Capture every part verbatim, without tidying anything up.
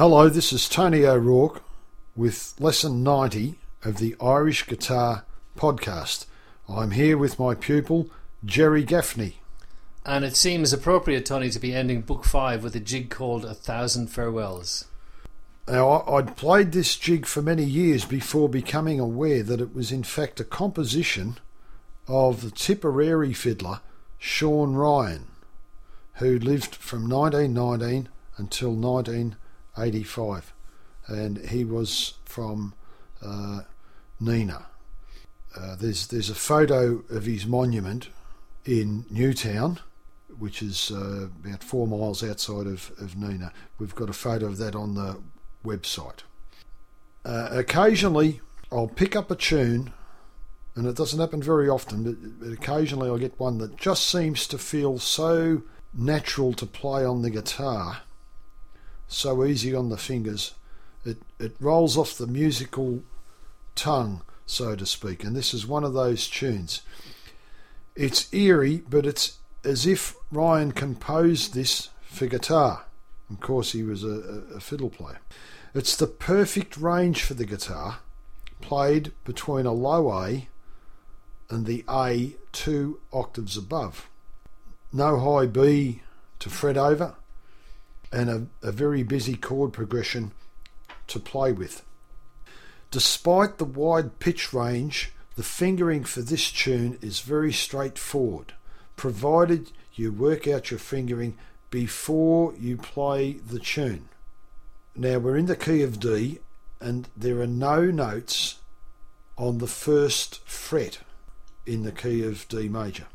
Hello, this is Tony O'Rourke with lesson ninety of the Irish Guitar Podcast. I'm here with my pupil, Jerry Gaffney. And it seems appropriate, Tony, to be ending book five with a jig called A Thousand Farewells. Now, I'd played this jig for many years before becoming aware that it was in fact a composition of the Tipperary fiddler Sean Ryan, who lived from nineteen nineteen until nineteen eighty-five, and he was from uh, Neenah. Uh, there's there's a photo of his monument in Newtown, which is uh, about four miles outside of, of Neenah. We've got a photo of that on the website. Uh, occasionally I'll pick up a tune, and it doesn't happen very often, but, but occasionally I'll get one that just seems to feel so natural to play on the guitar, so easy on the fingers, it, it rolls off the musical tongue, so to speak, and this is one of those tunes. It's eerie, but it's as if Ryan composed this for guitar. Of course, he was a, a fiddle player. It's the perfect range for the guitar, played between a low A and the A two octaves above. No high B to fret over, and a, a very busy chord progression to play with. Despite the wide pitch range, the fingering for this tune is very straightforward, provided you work out your fingering before you play the tune. Now, we're in the key of D, and there are no notes on the first fret in the key of D major.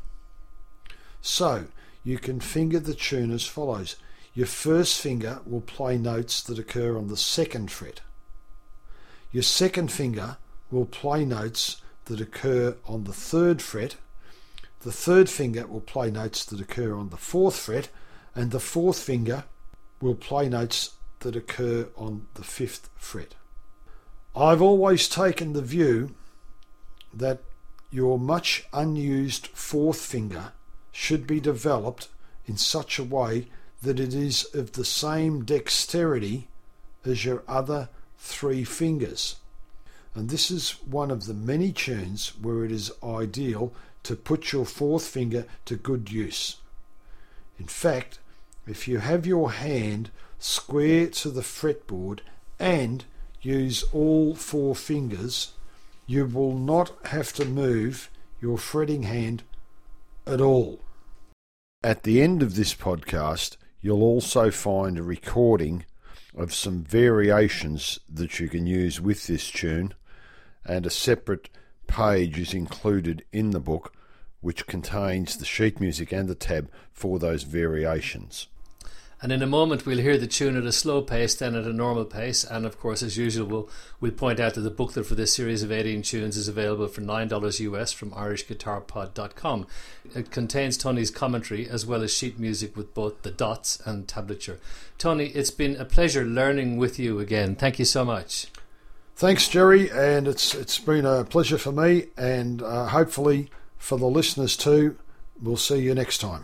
So, you can finger the tune as follows. Your first finger will play notes that occur on the second fret. Your second finger will play notes that occur on the third fret. The third finger will play notes that occur on the fourth fret, and the fourth finger will play notes that occur on the fifth fret. I've always taken the view that your much unused fourth finger should be developed in such a way that it is of the same dexterity as your other three fingers. And this is one of the many tunes where it is ideal to put your fourth finger to good use. In fact, if you have your hand square to the fretboard and use all four fingers, you will not have to move your fretting hand at all. At the end of this podcast, you'll also find a recording of some variations that you can use with this tune, and a separate page is included in the book which contains the sheet music and the tab for those variations. And in a moment we'll hear the tune at a slow pace, then at a normal pace, and of course, as usual, we'll, we'll point out that the booklet for this series of eighteen tunes is available for nine dollars U S from irish guitar pod dot com. It contains Tony's commentary as well as sheet music with both the dots and tablature. Tony, it's been a pleasure learning with you again. Thank you so much. Thanks, Jerry, and it's it's been a pleasure for me, and uh, hopefully for the listeners too. We'll see you next time.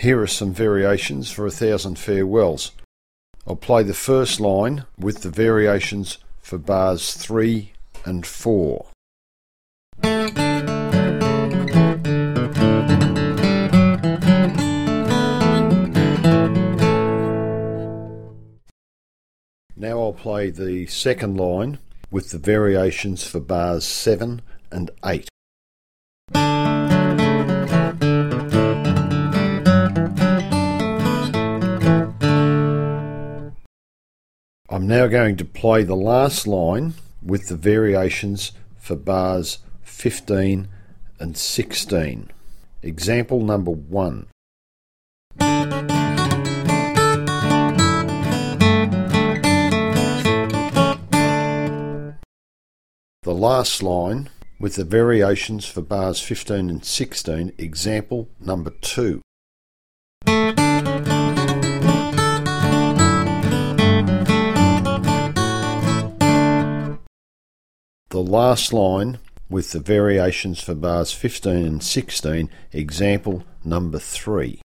Here are some variations for a thousand farewells. I'll play the first line with the variations for bars three and four. Now I'll play the second line with the variations for bars seven and eight. I'm now going to play the last line with the variations for bars fifteen and sixteen. Example number one. The last line with the variations for bars fifteen and sixteen, example number two. The last line with the variations for bars fifteen and sixteen, example number three.